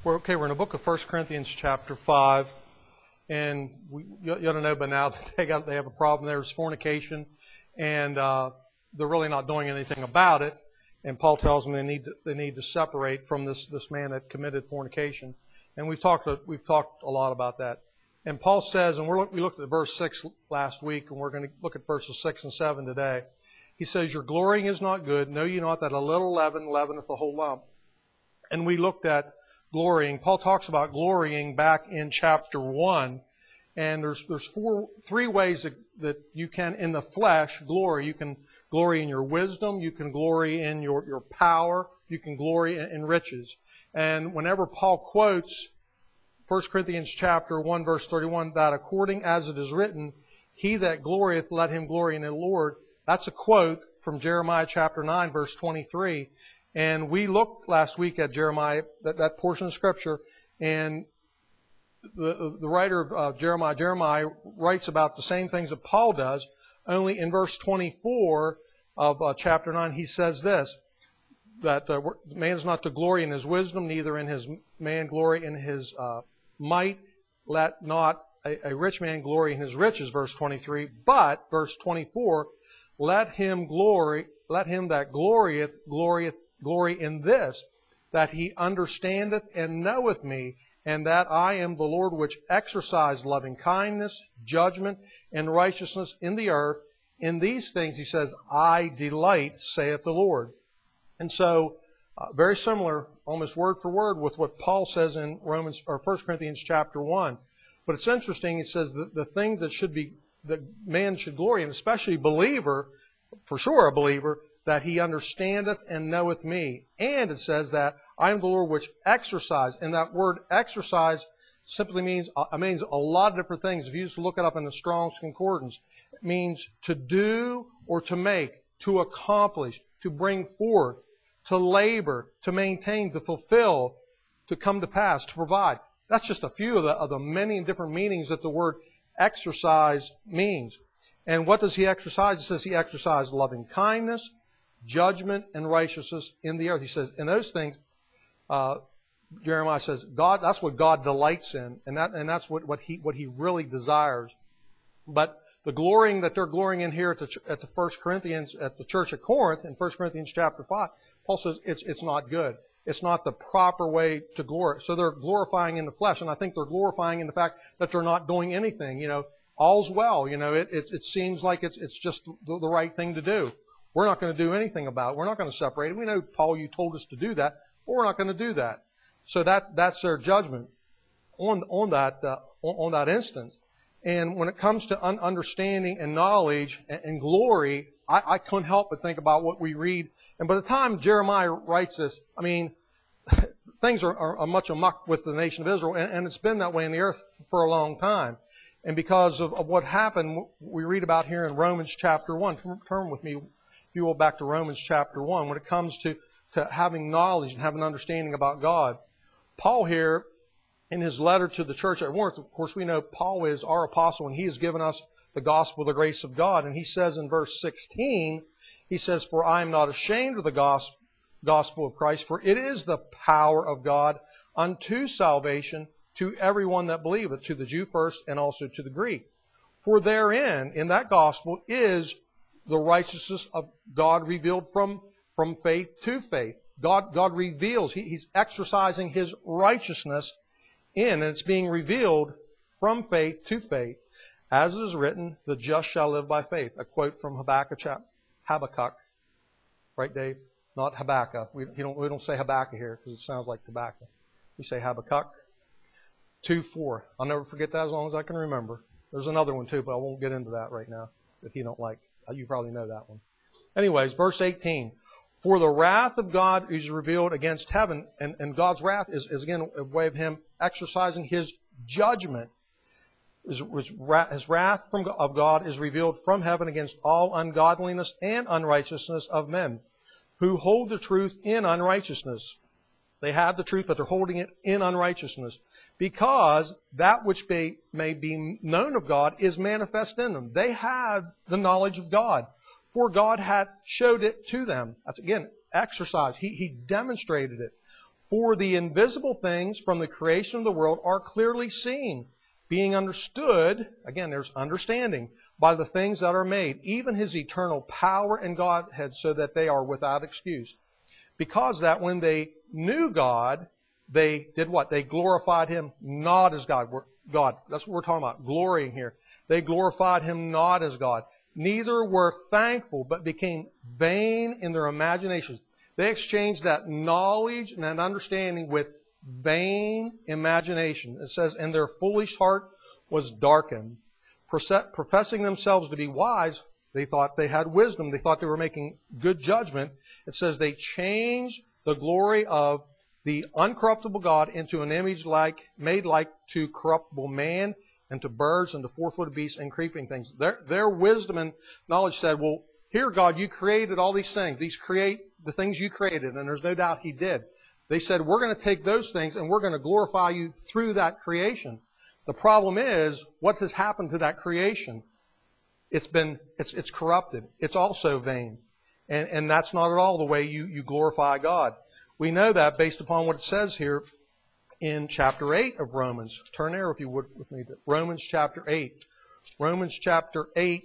We're in the book of 1 Corinthians chapter 5, and you ought to know by now that they have a problem. There's fornication, and they're really not doing anything about it. And Paul tells them they need to separate from this man that committed fornication. And we've talked a lot about that. And Paul says, and we looked at verse 6 last week, and we're going to look at verses 6 and 7 today. He says, "Your glorying is not good. Know ye not that a little leaven leaveneth the whole lump?" And we looked at glorying. Paul talks about glorying back in chapter 1. And there's three ways that you can, in the flesh, glory. You can glory in your wisdom. You can glory in your power. You can glory in riches. And whenever Paul quotes 1 Corinthians chapter 1, verse 31, that according as it is written, "He that glorieth, let him glory in the Lord," that's a quote from Jeremiah chapter 9, verse 23. And we looked last week at Jeremiah, that portion of Scripture, and the writer of Jeremiah writes about the same things that Paul does, only in verse 24 of chapter 9 he says this, that man is not to glory in his wisdom, neither in his man glory in his might. Let not a rich man glory in his riches, verse 23, but, verse 24, let him that glorieth glory in this, that he understandeth and knoweth me, and that I am the Lord which exercise loving kindness, judgment, and righteousness in the earth. In these things, he says, I delight, saith the Lord. And so, very similar, almost word for word, with what Paul says in 1 Corinthians chapter 1. But it's interesting, he says that the thing that man should glory in, especially believer, for sure a believer, that he understandeth and knoweth me. And it says that I am the Lord which exercise. And that word exercise simply means a lot of different things. If you just look it up in the Strong's Concordance, it means to do or to make, to accomplish, to bring forth, to labor, to maintain, to fulfill, to come to pass, to provide. That's just a few of the many different meanings that the word exercise means. And what does he exercise? It says he exercised loving kindness, judgment, and righteousness in the earth. He says, in those things, Jeremiah says, God, that's what God delights in, and that's what he really desires. But the glorying that they're glorying in here at the 1 Corinthians, at the church at Corinth, in 1 Corinthians chapter 5, Paul says it's not good. It's not the proper way to glory. So they're glorifying in the flesh, and I think they're glorifying in the fact that they're not doing anything. You know, all's well. You know, it seems like it's just the right thing to do. We're not going to do anything about it. We're not going to separate it. We know, Paul, you told us to do that, but we're not going to do that. So that's their judgment on that instance. And when it comes to understanding and knowledge and glory, I couldn't help but think about what we read. And by the time Jeremiah writes this, I mean, things are much amuck with the nation of Israel, and it's been that way in the earth for a long time. And because of what happened, we read about here in Romans chapter 1. Turn with me, if you will, back to Romans chapter 1. When it comes to having knowledge and having understanding about God, Paul here, in his letter to the church at Corinth, of course we know Paul is our apostle, and he has given us the gospel, the grace of God. And he says in verse 16, he says, "For I am not ashamed of the gospel of Christ, for it is the power of God unto salvation to everyone that believeth, to the Jew first and also to the Greek. For therein, in that gospel, is the righteousness of God revealed from faith to faith." God reveals, He's exercising His righteousness and it's being revealed from faith to faith. As it is written, the just shall live by faith. A quote from Habakkuk. Right, Dave? Not Habakkuk. We don't say Habakkuk here because it sounds like tobacco. We say Habakkuk 2:4. I'll never forget that as long as I can remember. There's another one too, but I won't get into that right now if you don't like. You probably know that one. Anyways, verse 18. For the wrath of God is revealed against heaven, and God's wrath is again a way of Him exercising His judgment. His wrath of God is revealed from heaven against all ungodliness and unrighteousness of men, who hold the truth in unrighteousness. They have the truth, but they're holding it in unrighteousness, because that which may be known of God is manifest in them. They have the knowledge of God, for God hath showed it to them. That's again exercise. He demonstrated it. For the invisible things from the creation of the world are clearly seen, being understood, again there's understanding, by the things that are made, even His eternal power and Godhead, so that they are without excuse. Because that when they knew God, they did what? They glorified Him not as God. That's what we're talking about, glorying here. They glorified Him not as God. Neither were thankful, but became vain in their imaginations. They exchanged that knowledge and that understanding with vain imagination. It says, and their foolish heart was darkened. Professing themselves to be wise, they thought they had wisdom. They thought they were making good judgment. It says they changed the glory of the uncorruptible God into an image made like to corruptible man and to birds and to four-footed beasts and creeping things. Their wisdom and knowledge said, well, here, God, you created all these things. The things you created, and there's no doubt He did. They said, we're going to take those things and we're going to glorify you through that creation. The problem is, what has happened to that creation? It's corrupted. It's also vain. And that's not at all the way you glorify God. We know that based upon what it says here in chapter 8 of Romans. Turn there, if you would, with me to Romans chapter 8. Romans chapter 8,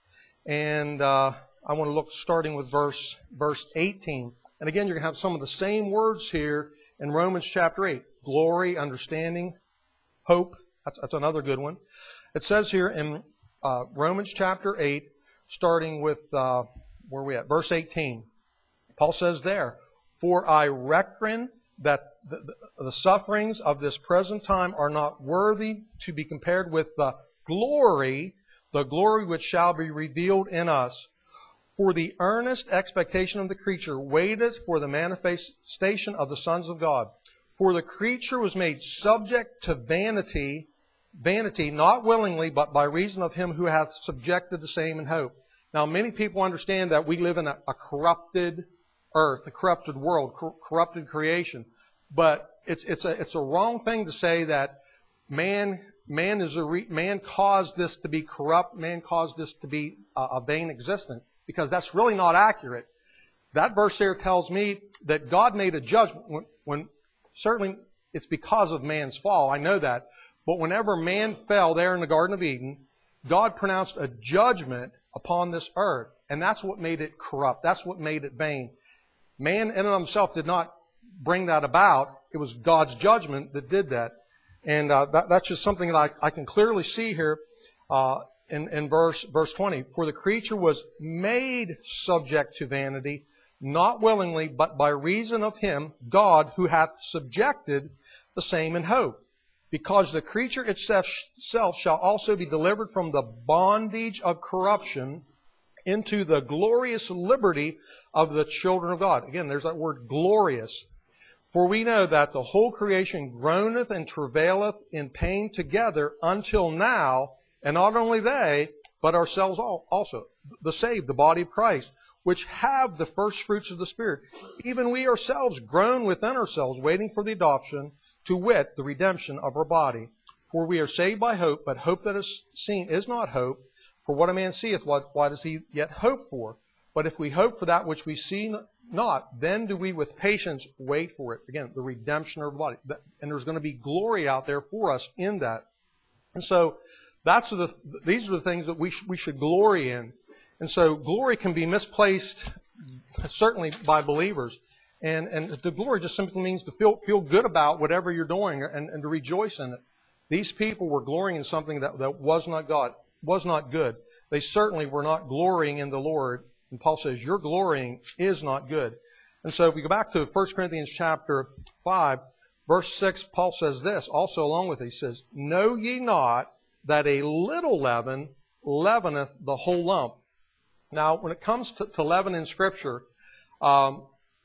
and I want to look starting with verse 18. And again, you're going to have some of the same words here in Romans chapter 8. Glory, understanding, hope. That's another good one. It says here in Romans chapter 8, starting with, where are we at? Verse 18. Paul says there, for I reckon that the sufferings of this present time are not worthy to be compared with the glory which shall be revealed in us. For the earnest expectation of the creature waiteth for the manifestation of the sons of God. For the creature was made subject to vanity, not willingly, but by reason of Him who hath subjected the same in hope. Now, many people understand that we live in a corrupted earth, a corrupted world, corrupted creation. But it's a wrong thing to say that man caused this to be corrupt, man caused this to be a vain existence, because that's really not accurate. That verse there tells me that God made a judgment when certainly it's because of man's fall. I know that. But whenever man fell there in the Garden of Eden, God pronounced a judgment upon this earth. And that's what made it corrupt. That's what made it vain. Man in and of himself did not bring that about. It was God's judgment that did that. And that's just something that I can clearly see here in verse 20. For the creature was made subject to vanity, not willingly, but by reason of Him, God, who hath subjected the same in hope. Because the creature itself shall also be delivered from the bondage of corruption into the glorious liberty of the children of God. Again, there's that word glorious. For we know that the whole creation groaneth and travaileth in pain together until now, and not only they, but ourselves also, the saved, the body of Christ, which have the first fruits of the Spirit. Even we ourselves groan within ourselves, waiting for the adoption, to wit, the redemption of our body. For we are saved by hope, but hope that is seen is not hope. For what a man seeth, what does he yet hope for? But if we hope for that which we see not, then do we with patience wait for it. Again, the redemption of our body. And there's going to be glory out there for us in that. And so these are the things that we should glory in. And so glory can be misplaced, certainly by believers. And the glory just simply means to feel good about whatever you're doing and to rejoice in it. These people were glorying in something that was not God, was not good. They certainly were not glorying in the Lord. And Paul says, your glorying is not good. And so if we go back to 1 Corinthians chapter 5, verse 6, Paul says this, also along with it, he says, know ye not that a little leaven leaveneth the whole lump. Now, when it comes to leaven in Scripture, and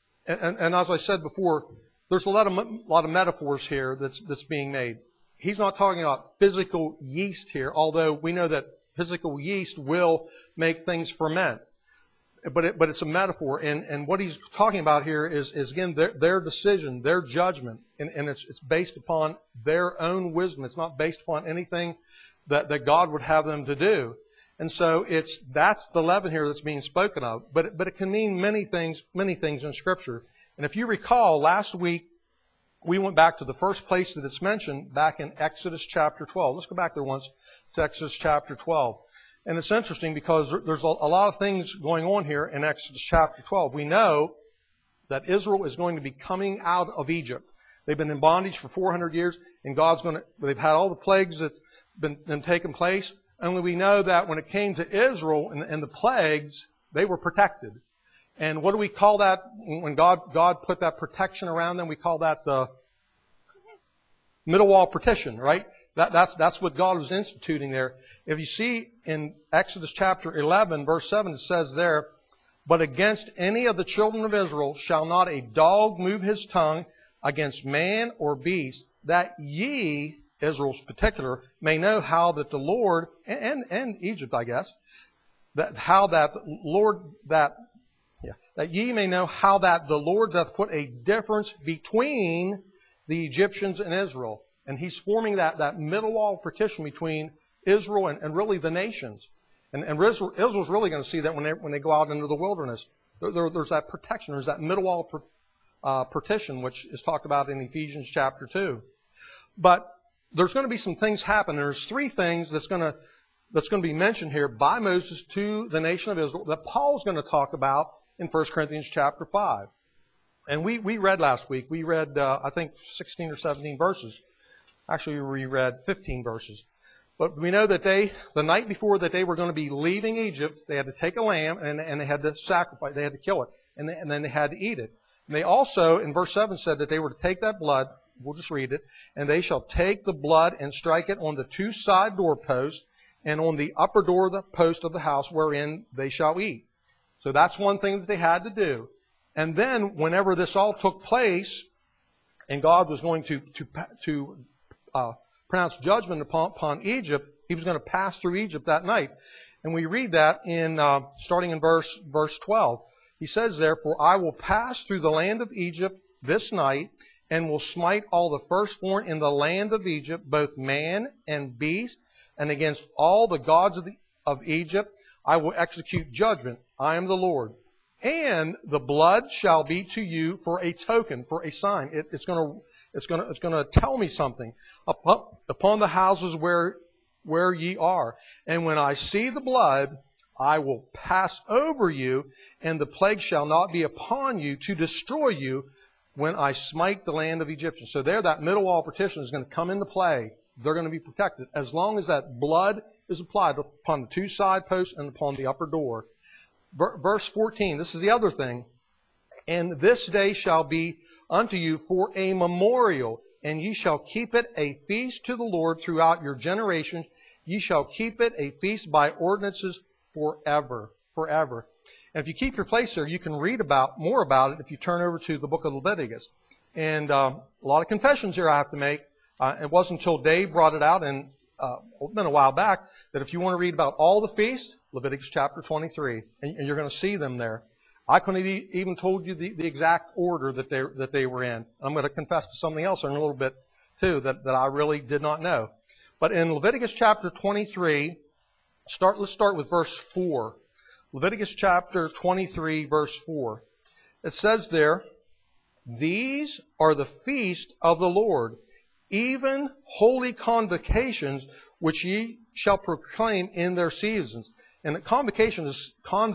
as I said before, there's a lot of metaphors here that's being made. He's not talking about physical yeast here, although we know that physical yeast will make things ferment. But it's a metaphor, and what he's talking about here is again their decision, their judgment, and it's based upon their own wisdom. It's not based upon anything that God would have them to do. And so that's the leaven here that's being spoken of. But it can mean many things in Scripture. And if you recall, last week we went back to the first place that it's mentioned back in Exodus chapter 12. Let's go back there once to Exodus chapter 12. And it's interesting because there's a lot of things going on here in Exodus chapter 12. We know that Israel is going to be coming out of Egypt. They've been in bondage for 400 years, and they've had all the plagues that been taking place. Only we know that when it came to Israel and the plagues, they were protected. And what do we call that? When God put that protection around them, we call that the middle wall partition, right? That's what God was instituting there. If you see in Exodus chapter 11, verse 7, it says there, "But against any of the children of Israel shall not a dog move his tongue against man or beast, that ye," Israel's particular, "may know how that the Lord," and Egypt, I guess, that ye may know how that the Lord doth put a difference between the Egyptians and Israel. And He's forming that middle wall partition between Israel and really the nations. And Israel's really going to see that when they go out into the wilderness. There's that protection. There's that middle wall partition, which is talked about in Ephesians chapter 2. But there's going to be some things happen. There's three things that's going to be mentioned here by Moses to the nation of Israel that Paul's going to talk about in 1 Corinthians chapter 5. And we read last week. We read, I think, 16 or 17 verses. Actually, we read 15 verses. But we know that the night before that they were going to be leaving Egypt, they had to take a lamb and they had to sacrifice. They had to kill it. And then they had to eat it. And they also, in verse 7, said that they were to take that blood. We'll just read it. "And they shall take the blood and strike it on the two side doorposts and on the upper door of the post of the house wherein they shall eat." So that's one thing that they had to do. And then whenever this all took place and God was going to pronounce judgment upon Egypt, He was going to pass through Egypt that night. And we read that in starting in verse 12. He says there, "For I will pass through the land of Egypt this night, and will smite all the firstborn in the land of Egypt, both man and beast, and against all the gods of Egypt I will execute judgment. I am the Lord. And the blood shall be to you for a token," for a sign. It's going to tell me something upon the houses where ye are. "And when I see the blood, I will pass over you, and the plague shall not be upon you to destroy you when I smite the land of Egyptians." So there, that middle wall partition is going to come into play. They're going to be protected as long as that blood is applied upon the two side posts and upon the upper door. Verse 14, this is the other thing. "And this day shall be unto you for a memorial, and ye shall keep it a feast to the Lord throughout your generations. Ye shall keep it a feast by ordinances forever." Forever. And if you keep your place there, you can read more about it if you turn over to the book of Leviticus. And a lot of confessions here I have to make. It wasn't until Dave brought it out, and it's been a while back, that if you want to read about all the feasts, Leviticus chapter 23, and you're going to see them there. I couldn't have even told you the exact order that they were in. I'm going to confess to something else in a little bit too that I really did not know. But in Leviticus chapter 23, let's start with verse 4. Leviticus chapter 23, verse 4. It says there, "These are the feasts of the Lord, even holy convocations, which ye shall proclaim in their seasons." And convocations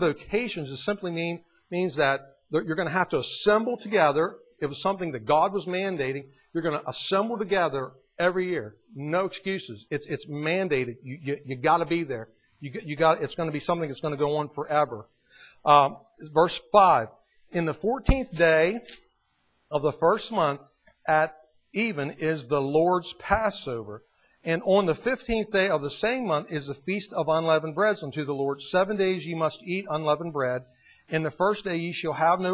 simply means that you're going to have to assemble together. It was something that God was mandating. You're going to assemble together every year. No excuses. It's mandated. You got to be there. It's going to be something that's going to go on forever. Verse 5. "In the 14th day of the first month at even is the Lord's Passover. And on the 15th day of the same month is the feast of unleavened bread unto the Lord. 7 days ye must eat unleavened bread. In the first day ye shall have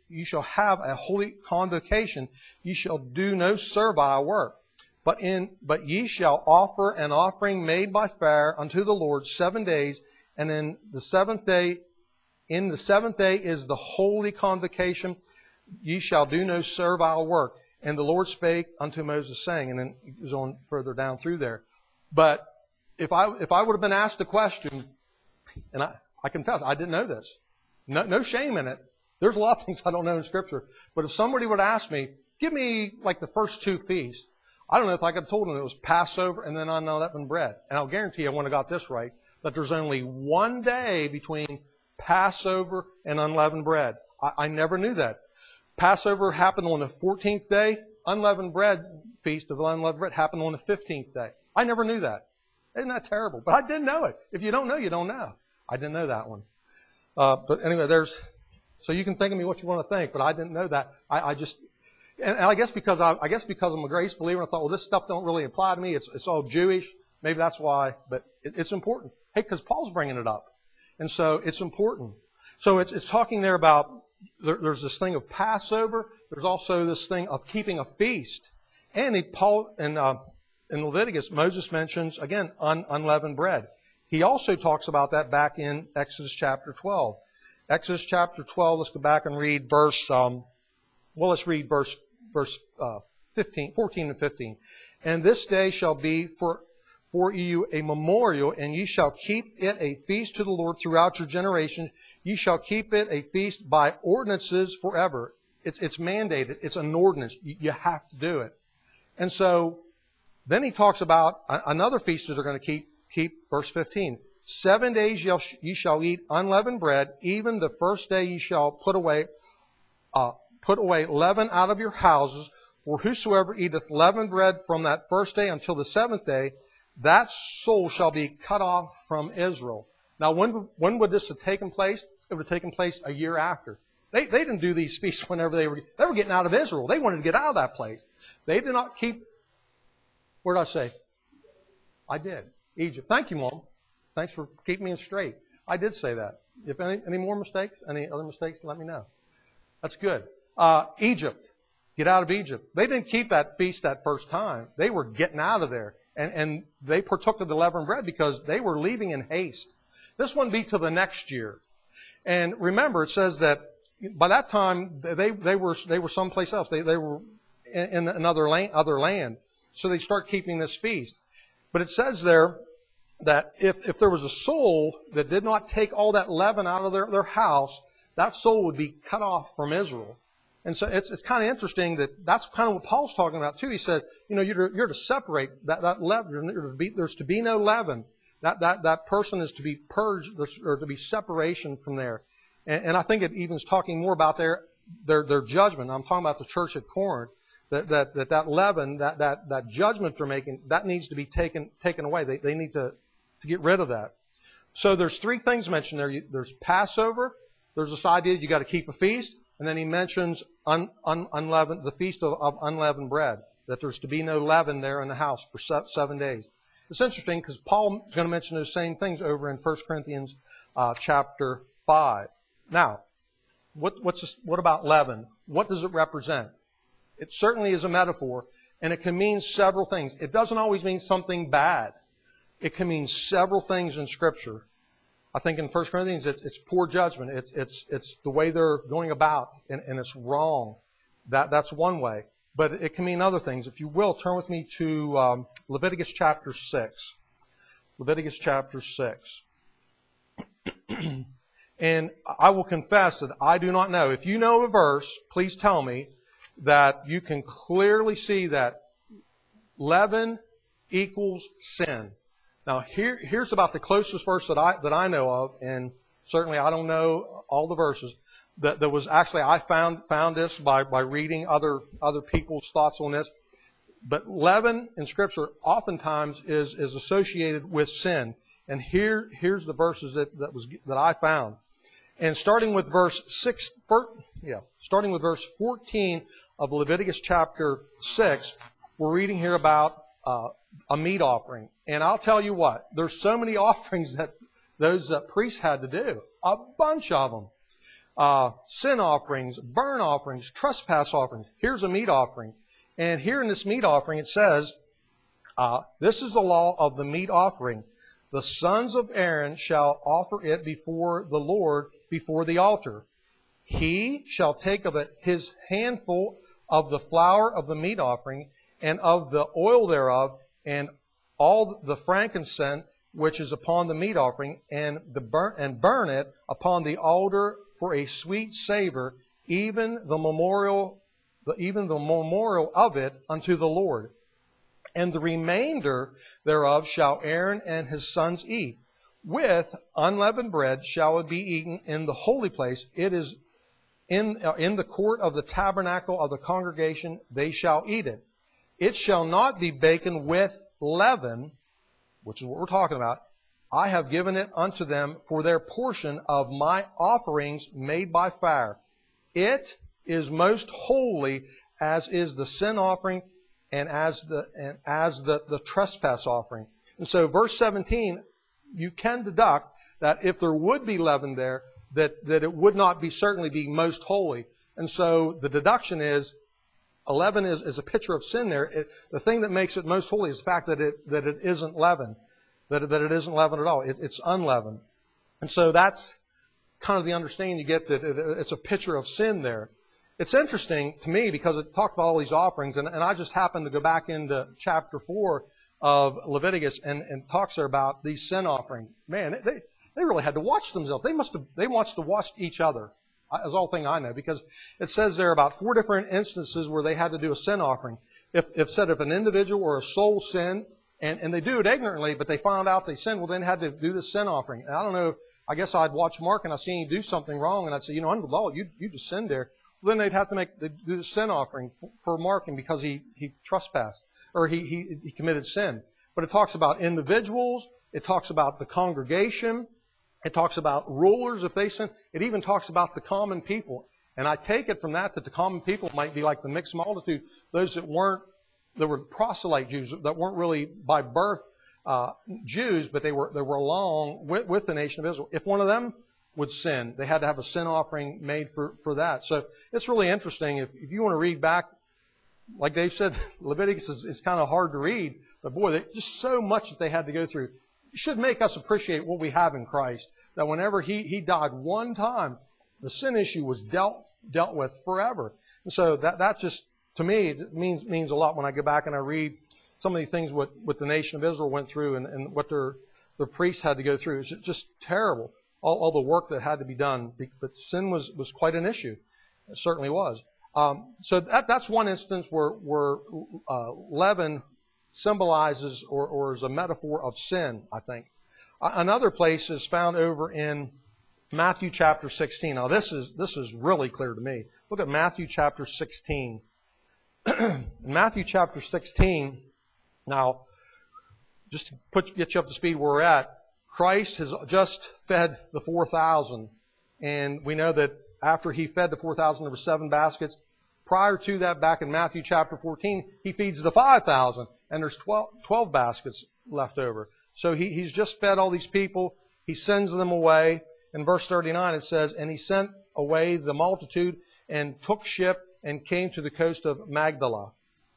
a holy convocation. Ye shall do no servile work. But ye shall offer an offering made by fire unto the Lord 7 days. And in the seventh day is the holy convocation. Ye shall do no servile work. And the Lord spake unto Moses, saying," and then it goes on further down through there. But if I would have been asked a question, and I confess, I didn't know this. No shame in it. There's a lot of things I don't know in Scripture. But if somebody would ask me, give me like the first two feasts. I don't know if I could have told them it was Passover and then unleavened bread. And I'll guarantee you I wouldn't have got this right, that there's only one day between Passover and unleavened bread. I never knew that. Passover happened on the 14th day. Unleavened bread, feast of unleavened bread, happened on the 15th day. I never knew that. Isn't that terrible? But I did know it. If you don't know, you don't know. I didn't know that one. But anyway, so you can think of me what you want to think, but I didn't know that. And I guess because I'm a grace believer, I thought, well, this stuff don't really apply to me. It's all Jewish. Maybe that's why. But it's important. Hey, because Paul's bringing it up, and so it's important. So it's talking there about there's this thing of Passover. There's also this thing of keeping a feast. And in Leviticus, Moses mentions again unleavened bread. He also talks about that back in Exodus chapter 12. Exodus chapter 12. Let's go back and read verse. Let's read verse 14 and 15. And this day shall be for you a memorial, and ye shall keep it a feast to the Lord throughout your generations. Ye shall keep it a feast by ordinances forever. It's mandated. It's an ordinance. You have to do it. And so then he talks about another feast that they're going to keep. Verse 15. 7 days ye shall eat unleavened bread. Even the first day ye shall put away leaven out of your houses. For whosoever eateth leavened bread from that first day until the seventh day, that soul shall be cut off from Israel. Now, when would this have taken place? It would have taken place a year after. They didn't do these feasts whenever they were getting out of Israel. They wanted to get out of that place. They did not keep. Where did I say? I did. Egypt. Thank you, Mom. Thanks for keeping me straight. I did say that. If any more mistakes, any other mistakes, let me know. That's good. Egypt. Get out of Egypt. They didn't keep that feast that first time. They were getting out of there. And they partook of the leavened bread because they were leaving in haste. This wouldn't be till the next year. And remember, it says that by that time they were someplace else. They were in another land. So they start keeping this feast. But it says there that if there was a soul that did not take all that leaven out of their house, that soul would be cut off from Israel. And so it's kind of interesting that's kind of what Paul's talking about too. He said, you're to separate that leaven. There's to be no leaven. That person is to be purged or to be separation from there. And I think it even is talking more about their judgment. I'm talking about the church at Corinth. That leaven, that judgment they're making, that needs to be taken away. They need to get rid of that. So there's three things mentioned there. There's Passover. There's this idea you got to keep a feast. And then he mentions unleavened, the feast of unleavened bread, that there's to be no leaven there in the house for 7 days. It's interesting because Paul is going to mention those same things over in 1 Corinthians chapter 5. Now, what about leaven? What does it represent? It certainly is a metaphor, and it can mean several things. It doesn't always mean something bad. It can mean several things in Scripture. I think in 1 Corinthians, it's poor judgment. It's the way they're going about, and it's wrong. That's one way. But it can mean other things. If you will, turn with me to Leviticus chapter 6. Leviticus chapter 6. And I will confess that I do not know. If you know a verse, please tell me that you can clearly see that leaven equals sin. Now, here's about the closest verse that I know of, and certainly I don't know all the verses. That was actually I found this by reading other people's thoughts on this. But leaven in Scripture oftentimes is associated with sin, and here's the verses that I found. And starting with verse 14 of Leviticus chapter 6, we're reading here about a meat offering. And I'll tell you what, there's so many offerings that those priests had to do. A bunch of them. Sin offerings, burnt offerings, trespass offerings. Here's a meat offering. And here in this meat offering it says, this is the law of the meat offering. The sons of Aaron shall offer it before the Lord, before the altar. He shall take of it his handful of the flour of the meat offering, and of the oil thereof, and all the frankincense which is upon the meat offering, and burn it upon the altar for a sweet savor, even the memorial even the memorial of it unto the Lord. And the remainder thereof shall Aaron and his sons eat. With unleavened bread shall it be eaten in the holy place. It is in the court of the tabernacle of the congregation they shall eat it. It shall not be baken with leaven, which is what we're talking about. I have given it unto them for their portion of my offerings made by fire. It is most holy, as is the sin offering and as the trespass offering. And so verse 17, you can deduct that if there would be leaven there, that it would not be certainly be most holy. And so the deduction is, leaven is a picture of sin there. The thing that makes it most holy is the fact that it isn't leaven. That it isn't leavened at all. It's unleavened. And so that's kind of the understanding you get, that it's a picture of sin there. It's interesting to me because it talked about all these offerings, and I just happened to go back into chapter 4 of Leviticus and talks there about these sin offerings. Man, they really had to watch themselves. They must have watched each other. That's the whole thing I know, because it says there about 4 different instances where they had to do a sin offering. If an individual or a soul sinned, and they do it ignorantly, but they found out they sinned, well, then had to do the sin offering. And I don't know, I guess I'd watch Mark and I'd see him do something wrong, and I'd say, under the law, you just sinned there. Well, then they'd have to do the sin offering for Mark, and because he trespassed, or he committed sin. But it talks about individuals, it talks about the congregation, it talks about rulers if they sin, it even talks about the common people. And I take it from that the common people might be like the mixed multitude, those that were proselyte Jews, that weren't really by birth Jews, but they were along with the nation of Israel. If one of them would sin, they had to have a sin offering made for that. So it's really interesting. If you want to read back, like Dave said, Leviticus is kind of hard to read, but boy, just so much that they had to go through. It should make us appreciate what we have in Christ. That whenever He died one time, the sin issue was dealt with forever. And so that just, to me, it means a lot when I go back and I read some of the things what the nation of Israel went through and what their priests had to go through. It's just terrible, all the work that had to be done. But sin was quite an issue. It certainly was. So that's one instance where leaven symbolizes or is a metaphor of sin, I think. Another place is found over in Matthew chapter 16. Now this is really clear to me. Look at Matthew chapter 16. In Matthew chapter 16, now, just to get you up to speed where we're at, Christ has just fed the 4,000. And we know that after He fed the 4,000, there were 7 baskets. Prior to that, back in Matthew chapter 14, He feeds the 5,000. And there's 12 baskets left over. So He's just fed all these people. He sends them away. In verse 39 it says, and He sent away the multitude and took ship and came to the coast of Magdala.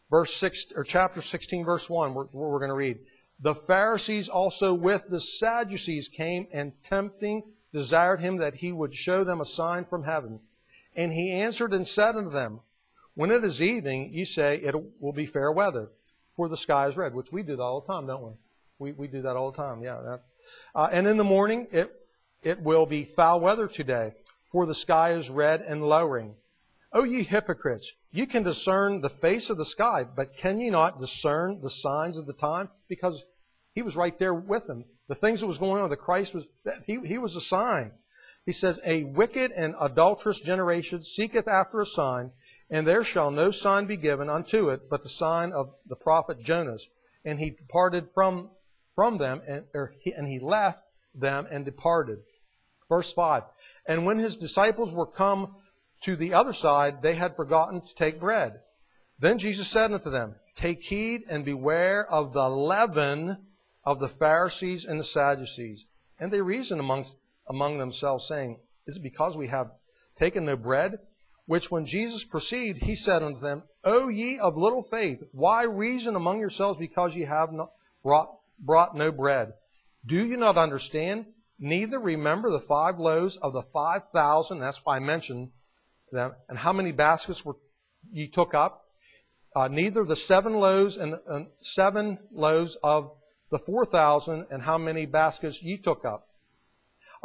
Chapter 16, verse 1, what we're going to read. The Pharisees also with the Sadducees came, and tempting desired Him that He would show them a sign from heaven. And He answered and said unto them, when it is evening, ye say, it will be fair weather, for the sky is red, which we do that all the time, don't we? We do that all the time, yeah. And in the morning, it will be foul weather today, for the sky is red and lowering. O ye hypocrites, you can discern the face of the sky, but can ye not discern the signs of the time? Because He was right there with them. The things that was going on, the Christ was, He was a sign. He says, a wicked and adulterous generation seeketh after a sign, and there shall no sign be given unto it, but the sign of the prophet Jonas. And He departed from them, and He left them and departed. Verse 5, and when His disciples were come to the other side, they had forgotten to take bread. Then Jesus said unto them, take heed and beware of the leaven of the Pharisees and the Sadducees. And they reasoned among themselves, saying, is it because we have taken no bread? Which when Jesus perceived, He said unto them, O ye of little faith, why reason among yourselves because ye have not brought no bread? Do you not understand? Neither remember the 5 loaves of the 5,000, that's why I mentioned them, and how many baskets ye took up? Neither the 7 loaves and 7 loaves of the 4,000, and how many baskets ye took up?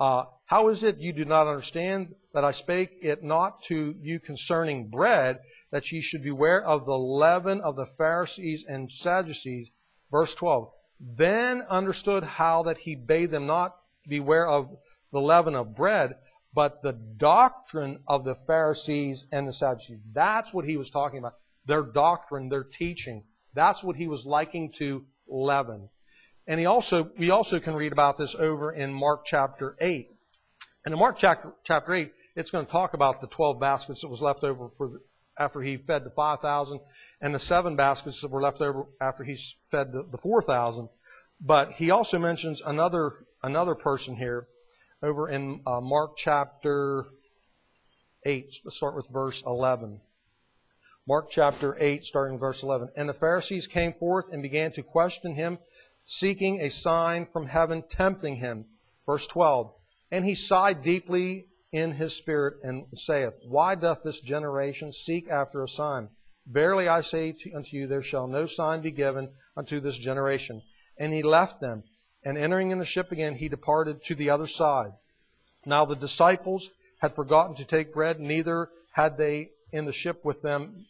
How is it you do not understand that I spake it not to you concerning bread, that ye should beware of the leaven of the Pharisees and Sadducees? Verse 12. Then understood how that he bade them not beware of the leaven of bread, but the doctrine of the Pharisees and the Sadducees. That's what he was talking about. Their doctrine, their teaching. That's what he was likening to leaven. And we also can read about this over in Mark chapter 8. And in Mark chapter 8, it's going to talk about the 12 baskets that was left over after he fed the 5,000, and the 7 baskets that were left over after he fed the 4,000. But he also mentions another person here over in Mark chapter 8. Let's start with verse 11. Mark chapter 8, starting with verse 11. And the Pharisees came forth and began to question him, seeking a sign from heaven, tempting him. Verse 12. And he sighed deeply in his spirit and saith, Why doth this generation seek after a sign? Verily I say unto you, there shall no sign be given unto this generation. And he left them, and entering in the ship again, he departed to the other side. Now the disciples had forgotten to take bread, neither had they in the ship with them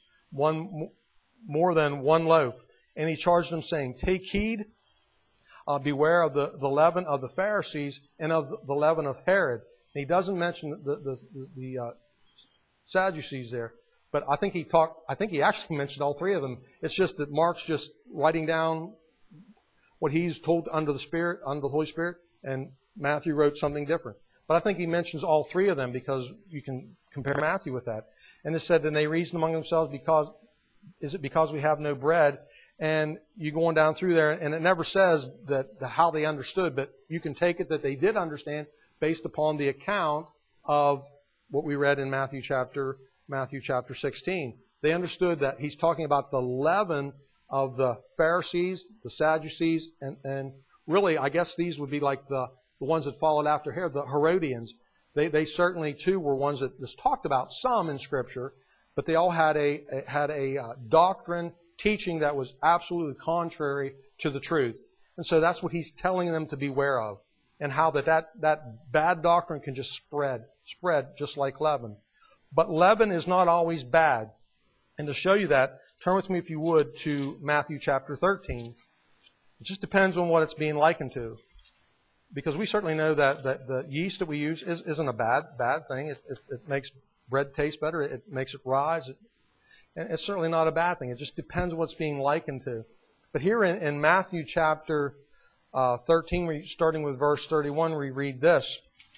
more than one loaf. And he charged them, saying, Take heed, beware of the leaven of the Pharisees and of the leaven of Herod. And he doesn't mention the Sadducees there, but I think he actually mentioned all three of them. It's just that Mark's just writing down what he's told under the Holy Spirit, and Matthew wrote something different. But I think he mentions all three of them because you can compare Matthew with that. And it said, then they reasoned among themselves, is it because we have no bread? And you go on down through there, and it never says how they understood, but you can take it that they did understand based upon the account of what we read in Matthew chapter 16. They understood that he's talking about the leaven of the Pharisees, the Sadducees, and really, I guess these would be like the ones that followed after Herod, the Herodians. They certainly too were ones that is talked about some in Scripture, but they all had a doctrine, teaching that was absolutely contrary to the truth. And so that's what he's telling them to beware of, and how that bad doctrine can just spread just like leaven. But leaven is not always bad. And to show you that, turn with me, if you would, to Matthew chapter 13. It just depends on what it's being likened to. Because we certainly know that the yeast that we use isn't a bad thing. It makes bread taste better. It makes it rise. And it's certainly not a bad thing. It just depends on what's being likened to. But here in Matthew chapter 13, starting with verse 31, we read this.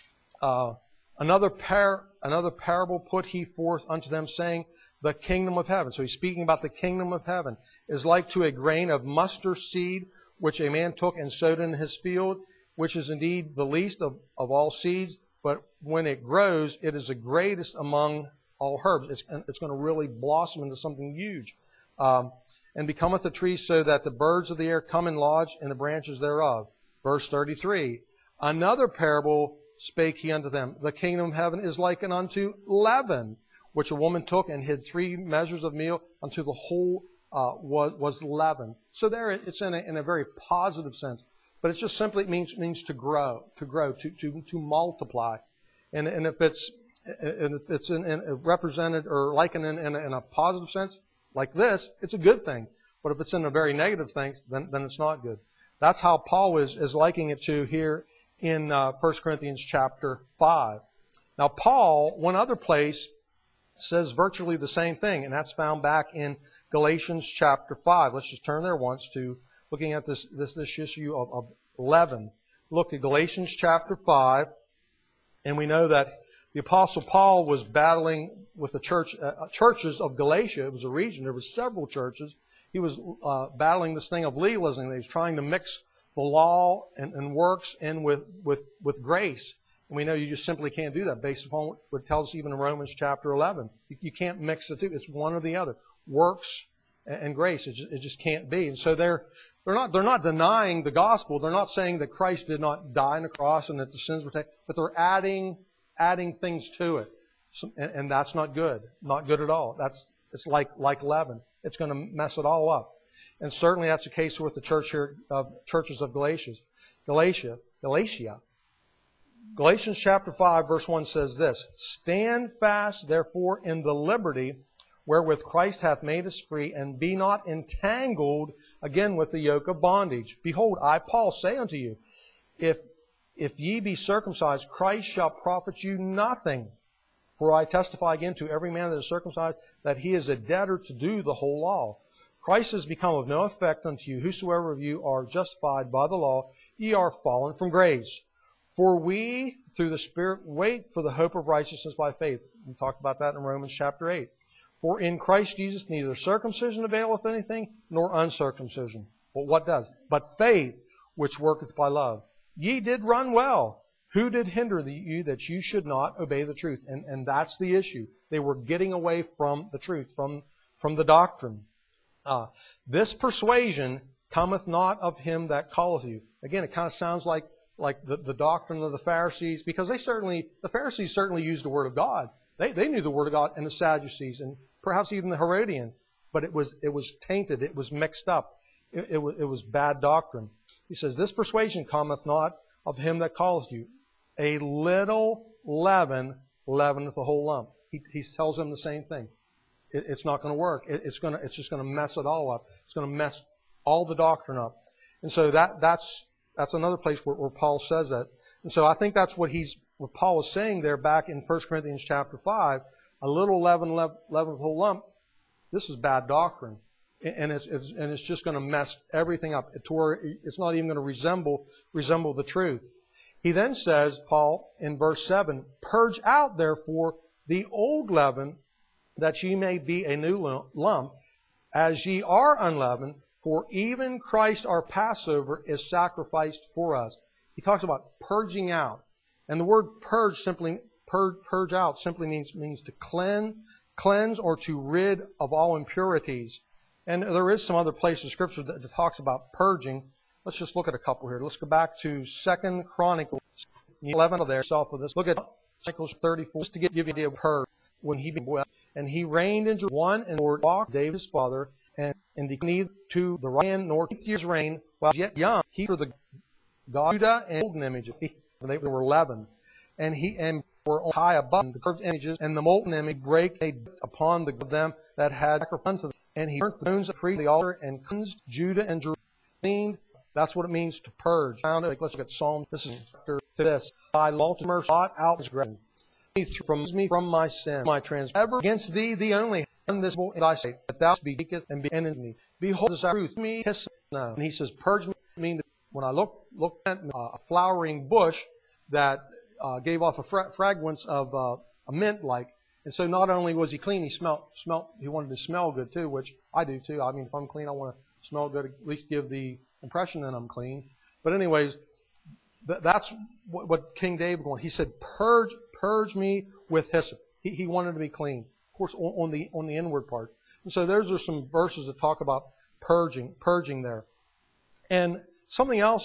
Another parable put he forth unto them, saying, the kingdom of heaven. So he's speaking about the kingdom of heaven is like to a grain of mustard seed, which a man took and sowed in his field, which is indeed the least of all seeds, but when it grows, it is the greatest among all herbs. It's going to really blossom into something huge. And becometh a tree so that the birds of the air come and lodge in the branches thereof. Verse 33, another parable spake he unto them. The kingdom of heaven is likened unto leaven, which a woman took and hid 3 measures of meal until the whole was leavened. So there it's in a very positive sense. But it just simply means to grow, to multiply. And if it's represented or likened in a positive sense, like this, it's a good thing. But if it's in a very negative thing, then it's not good. That's how Paul is likening it to here in 1 Corinthians chapter 5. Now Paul, one other place, says virtually the same thing, and that's found back in Galatians chapter 5. Let's just turn there once to looking at this issue of leaven. Look at Galatians chapter 5, and we know that the Apostle Paul was battling with the churches of Galatia. It was a region. There were several churches. He was battling this thing of legalism. He was trying to mix the law and works in with grace. And we know you just simply can't do that based upon what it tells us even in Romans chapter 11. You can't mix the two. It's one or the other. Works and grace. It just can't be. And so they're not denying the gospel. They're not saying that Christ did not die on the cross and that the sins were taken, but they're adding things to it. And that's not good. Not good at all. It's like leaven. It's going to mess it all up. And certainly that's the case with the churches of Galatia. Galatians chapter 5, verse 1 says this, "Stand fast, therefore, in the liberty wherewith Christ hath made us free, and be not entangled again with the yoke of bondage. Behold, I, Paul, say unto you, if ye be circumcised, Christ shall profit you nothing. For I testify again to every man that is circumcised, that he is a debtor to do the whole law. Christ is become of no effect unto you. Whosoever of you are justified by the law, ye are fallen from grace. For we, through the Spirit, wait for the hope of righteousness by faith." We talked about that in Romans chapter 8. "For in Christ Jesus neither circumcision availeth anything, nor uncircumcision. But what does? But faith, which worketh by love. Ye did run well. Who did hinder you that you should not obey the truth?" And that's the issue. They were getting away from the truth, from the doctrine. "This persuasion cometh not of him that calleth you." Again, it kind of sounds like the doctrine of the Pharisees, because the Pharisees certainly used the Word of God. They knew the Word of God, and the Sadducees, and perhaps even the Herodians. But it was tainted. It was mixed up. It was bad doctrine. He says, "This persuasion cometh not of him that calleth you. A little leaven leaveneth the whole lump." He tells them the same thing. It's not going to work. It's just going to mess it all up. It's going to mess all the doctrine up. And so that's another place where Paul says that. And so I think that's what Paul is saying there back in 1 Corinthians chapter 5. A little leaven leaveneth the whole lump. This is bad doctrine. And it's just going to mess everything up to where it's not even going to resemble the truth. He then says, Paul, in verse 7, "Purge out, therefore, the old leaven, that ye may be a new lump, as ye are unleavened, for even Christ our Passover is sacrificed for us." He talks about purging out. And the word purge out simply means to cleanse or to rid of all impurities. And there is some other place in Scripture that talks about purging. Let's just look at a couple here. Let's go back to 2 Chronicles 11 there. With this. Look at Chronicles 34, just to give you an idea of purge. When he began, and he reigned in Jerusalem, and Lord walked David his father, and neither to the right hand nor 8 years reign, while yet young, he for the God of Judah and golden images. They were leavened. And were high above the curved images, and the molten image brake upon them that had sacrificed unto them. And he burnt the bones of the altar, and cleansed Judah and Jerusalem. That's what it means to purge. Let's look at Psalm. This is after this. "Thy law to mercy blot out his grace. From my sin, my transgression. Ever against thee, the only, and this in thy sight, that thou speakest and be enemy me. Behold, this truth me hiss now." And he says, "Purge me." When I looked at a flowering bush that gave off a fragrance of a mint like. And so not only was he clean, he wanted to smell good too, which I do too. I mean, if I'm clean, I want to smell good, at least give the impression that I'm clean. But anyways, that's what King David wanted. He said, purge me with hyssop. He wanted to be clean. Of course, on the inward part. And so those are some verses that talk about purging there. And something else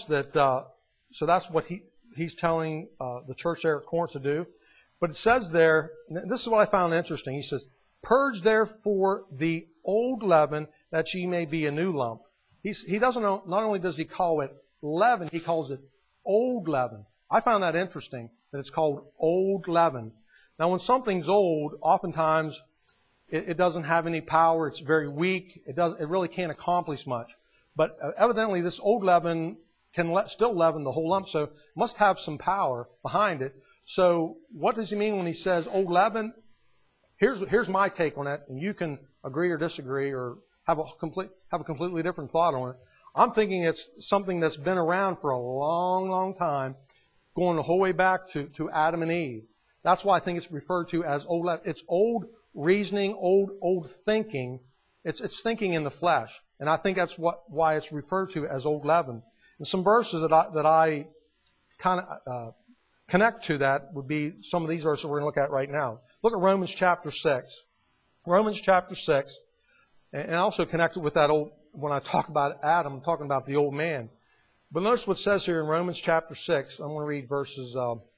so that's what he's telling the church there at Corinth to do. But it says there, and this is what I found interesting. He says, "Purge therefore the old leaven, that ye may be a new lump." He doesn't know, not only does he call it leaven, he calls it old leaven. I found that interesting, that it's called old leaven. Now when something's old, oftentimes it doesn't have any power, it's very weak, it really can't accomplish much. But evidently this old leaven can still leaven the whole lump, so it must have some power behind it. So what does he mean when he says old leaven? Here's my take on it, and you can agree or disagree or have a completely different thought on it. I'm thinking it's something that's been around for a long, long time, going the whole way back to Adam and Eve. That's why I think it's referred to as old leaven. It's old reasoning, old thinking. It's thinking in the flesh, and I think that's why it's referred to as old leaven. And some verses that I kind of connect to that would be some of these verses we're going to look at right now. Look at Romans chapter 6. Romans chapter 6. And also connected with that when I talk about Adam, I'm talking about the old man. But notice what it says here in Romans chapter 6. I'm going to read verses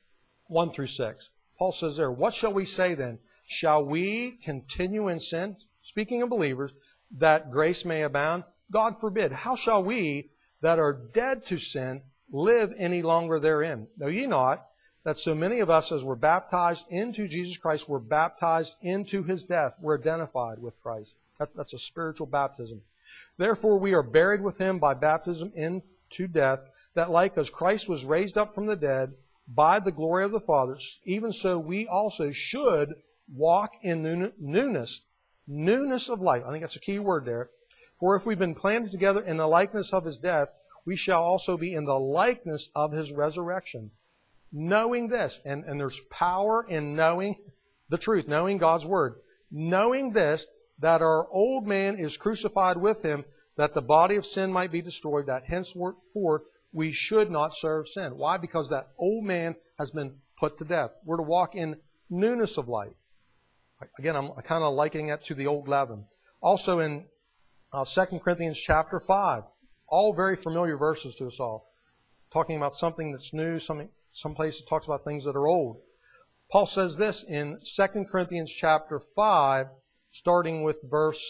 1 through 6. Paul says there, "What shall we say then? Shall we continue in sin?" Speaking of believers, "that grace may abound? God forbid. How shall we that are dead to sin live any longer therein? Know ye not that so many of us, as we're baptized into Jesus Christ, we're baptized into His death. We're identified with Christ. That's a spiritual baptism. Therefore, we are buried with Him by baptism into death, that like as Christ was raised up from the dead by the glory of the Father, even so we also should walk in newness of life. I think that's a key word there. For if we've been planted together in the likeness of His death, we shall also be in the likeness of His resurrection. Knowing this, and there's power in knowing the truth, knowing God's Word. Knowing this, that our old man is crucified with Him, that the body of sin might be destroyed, that henceforth we should not serve sin. Why? Because that old man has been put to death. We're to walk in newness of life. Again, I'm kind of likening it to the old leaven. Also in 2 Corinthians chapter 5, all very familiar verses to us all, talking about something that's new, some places talks about things that are old. Paul says this in 2 Corinthians chapter 5, starting with verse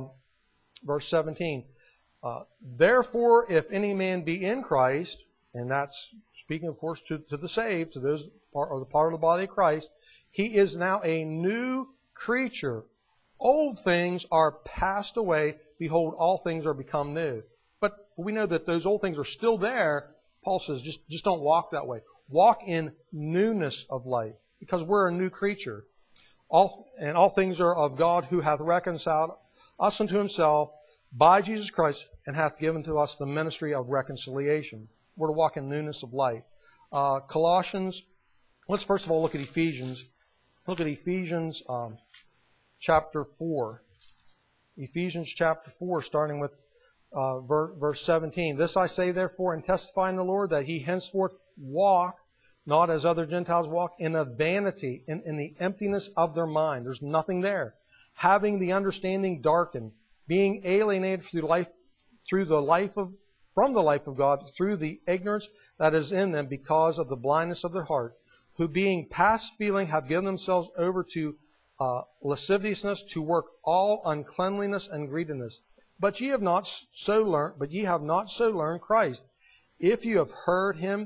17. Therefore, if any man be in Christ, and that's speaking, of course, to the saved, to those or the part of the body of Christ, he is now a new creature. Old things are passed away. Behold, all things are become new. But we know that those old things are still there. Paul says, just don't walk that way. Walk in newness of life, because we're a new creature. All things are of God, who hath reconciled us unto Himself by Jesus Christ, and hath given to us the ministry of reconciliation. We're to walk in newness of life. Colossians, let's first of all look at Ephesians. Look at Ephesians chapter 4. Ephesians chapter 4, starting with verse 17. This I say therefore, and testify in the Lord, that ye henceforth walk, not as other Gentiles walk, in a vanity, in the emptiness of their mind. There's nothing there. Having the understanding darkened, being alienated from the life of God, through the ignorance that is in them, because of the blindness of their heart, who being past feeling have given themselves over to lasciviousness, to work all uncleanliness and greediness. But ye have not so learned Christ. If ye have heard Him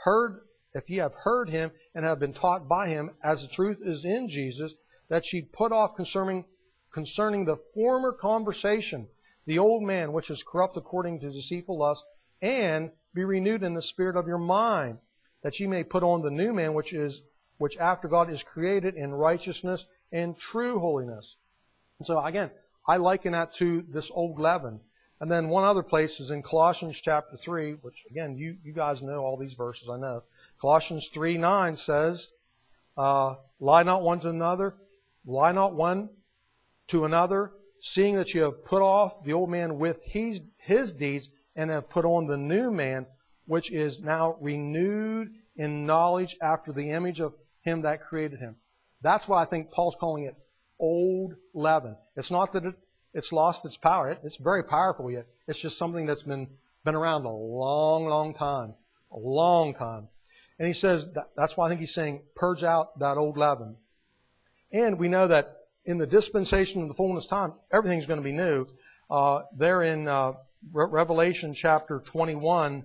and have been taught by Him, as the truth is in Jesus, that ye put off concerning the former conversation, the old man which is corrupt according to deceitful lust, and be renewed in the spirit of your mind, that ye may put on the new man which after God is created in righteousness and true holiness. And so again, I liken that to this old leaven. And then one other place is in Colossians chapter 3, which again, you guys know all these verses, I know. Colossians 3:9 says, lie not one to another, seeing that you have put off the old man with his deeds, and have put on the new man, which is now renewed in knowledge after the image of Him that created him. That's why I think Paul's calling it old leaven. It's not that it's lost its power. It's very powerful yet. It's just something that's been around a long, long time. A long time. And he says, that's why I think he's saying, purge out that old leaven. And we know that in the dispensation of the fullness time, everything's going to be new. There in Revelation chapter 21,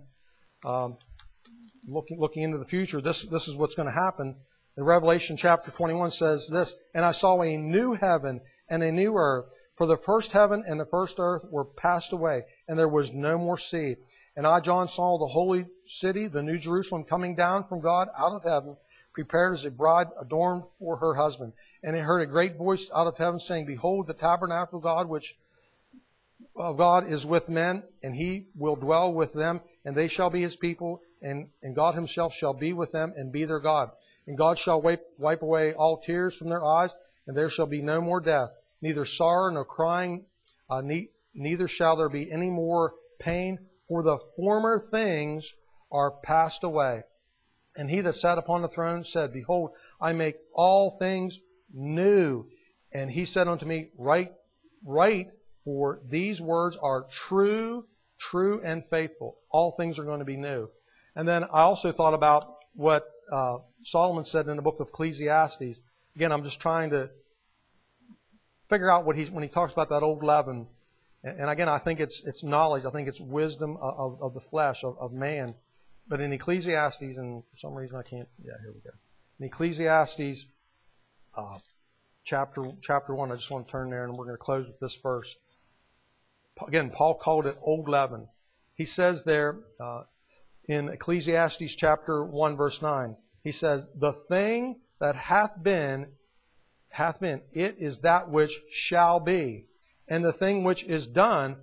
looking into the future, this is what's going to happen. In Revelation chapter 21 says this, and I saw a new heaven and a new earth, for the first heaven and the first earth were passed away, and there was no more sea. And I, John, saw the holy city, the new Jerusalem, coming down from God out of heaven, prepared as a bride adorned for her husband. And I heard a great voice out of heaven saying, behold, the tabernacle of God, which God is with men, and He will dwell with them, and they shall be His people, and God Himself shall be with them and be their God. And God shall wipe away all tears from their eyes, and there shall be no more death, neither sorrow nor crying, neither shall there be any more pain, for the former things are passed away. And He that sat upon the throne said, behold, I make all things new. And He said unto me, write, for these words are true and faithful. All things are going to be new. And then I also thought about what Solomon said in the book of Ecclesiastes. Again, I'm just trying to figure out when he talks about that old leaven. And again, I think it's knowledge. I think it's wisdom of the flesh, of man. But in Ecclesiastes, and for some reason I can't. Yeah, here we go. In Ecclesiastes, chapter 1. I just want to turn there, and we're going to close with this verse. Again, Paul called it old leaven. He says there in Ecclesiastes chapter 1, verse 9. He says, "The thing that hath been, it is that which shall be, and the thing which is done,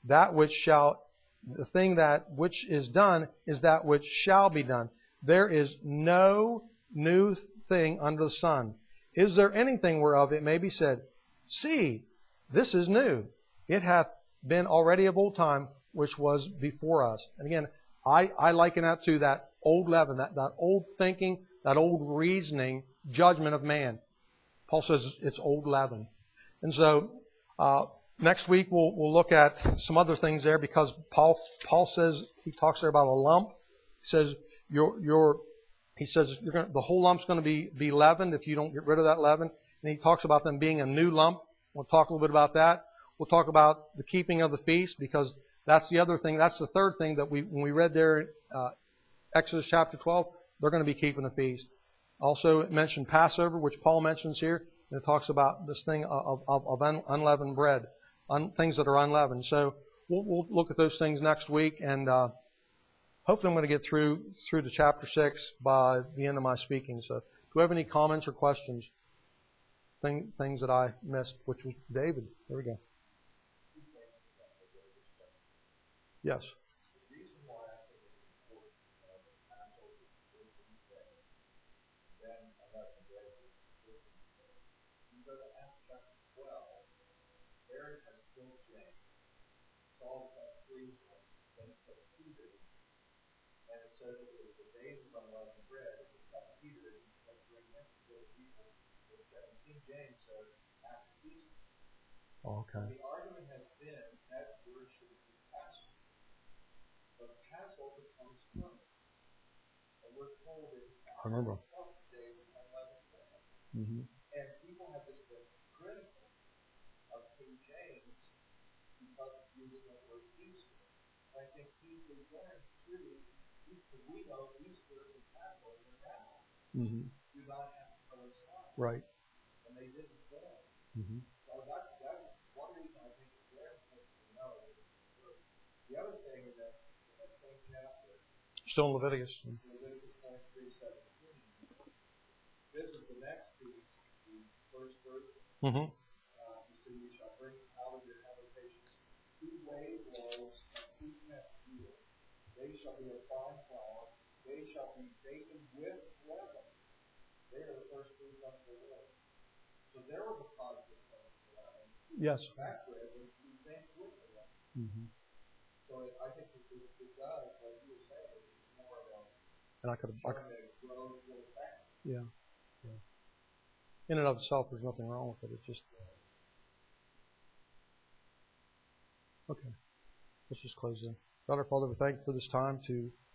the thing that which is done is that which shall be done. There is no new thing under the sun. Is there anything whereof it may be said, See, this is new? It hath been already of old time, which was before us." And again, I liken that to that old leaven, that old thinking, that old reasoning, judgment of man. Paul says it's old leaven. And so next week we'll look at some other things there, because Paul says, he talks there about a lump. He says the whole lump's going to be leavened if you don't get rid of that leaven. And he talks about them being a new lump. We'll talk a little bit about that. We'll talk about the keeping of the feast, because that's the other thing. That's the third thing that when we read there in Exodus chapter 12, they're going to be keeping the feast. Also, it mentioned Passover, which Paul mentions here. And it talks about this thing of unleavened bread, things that are unleavened. So we'll look at those things next week, and hopefully I'm going to get through to chapter 6 by the end of my speaking. So do you have any comments or questions? Things that I missed, which was David. There we go. Yes. Okay. The argument has been that word should be Passover, but Passover comes from it, and we're told that I remember. Mm-hmm. And people have just been critical of King James because of using the word Easter. And I think he's referring to Easter. We know Easter and Passover now do not have to coincide. Right. And they didn't then. Mm-hmm. So that's one reason I think it's very important to know. The other thing is that in that same chapter, still in Leviticus 23:17, this is the next piece, the first verse. Mm-hmm. You say, "You shall bring out of your habitations 2 wave loaves of 2 tenths meal. They shall be of fine flour. They shall be baken with leaven. They are the first fruits unto the Lord." So there was a positive thing for leaven. Yes. That bread was to be baked with the leaven. Mm-hmm. So I think it does, like you were saying, it's more of a. And I could grow really fast. Yeah. Yeah. In and of itself, there's nothing wrong with it. It's just. Okay. Let's just close there. God our Father, we thank you for this time to